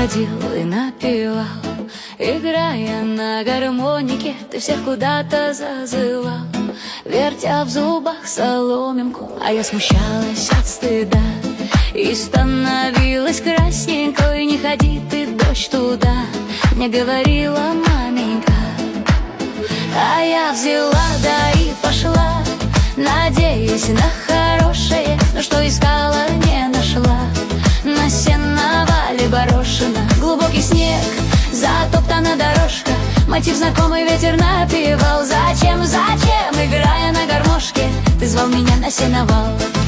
ходил и напевал, играя на гармонике, ты всех куда-то зазывал, вертя в зубах соломинку, а я смущалась от стыда и становилась красненькой. Не ходи ты, дочь, туда, мне говорила маменька. А я взяла, да и пошла, надеясь на хорошее, но что искала, не нашла. На сеновале борошина, глубокий снег, затоптана дорожка, мотив знакомый ветер напевал. Зачем, зачем, играя на гармошке, ты звал меня на сеновал?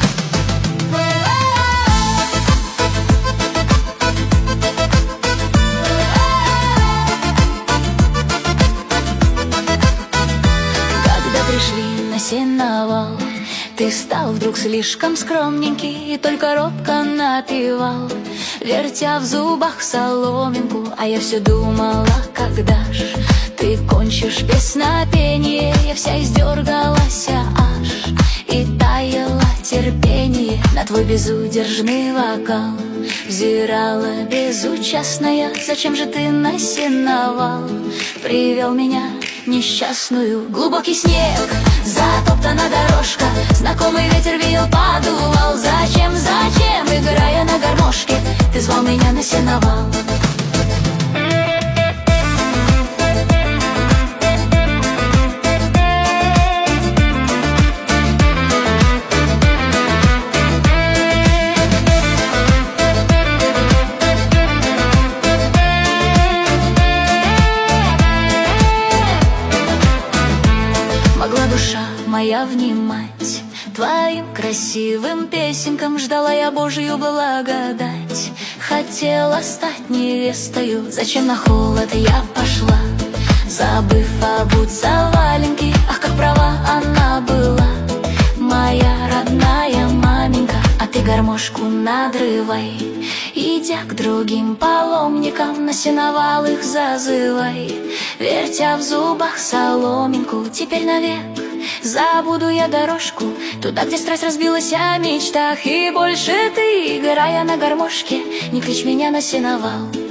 Когда пришли на сеновал, ты стал вдруг слишком скромненький и только робко напевал, вертя в зубах соломинку, а я все думала, когда ж ты кончишь песнопение. Я вся издергалась аж, и таяло терпение на твой безудержный вокал. Взирала безучастная, зачем же ты на сеновал привел меня несчастную? Глубокий снег, затоптана дорожка, знакомый ветер веял, подувал. Зачем, зачем, играя на гармошке, ты звал меня на сеновал? Могла душа моя внимать твоим красивым песенкам, ждала я Божью благодать, хотела стать невестою. Зачем на холод я пошла, забыв обуться валенки? Ах, как права она была, моя родная маменька. А ты гармошку надрывай, идя к другим паломникам, на сеновал их зазывай, вертя в зубах соломинку. Теперь навек забуду я дорожку туда, где страсть разбилась о мечтах, и больше ты, играя на гармошке, не кличь меня на сеновал.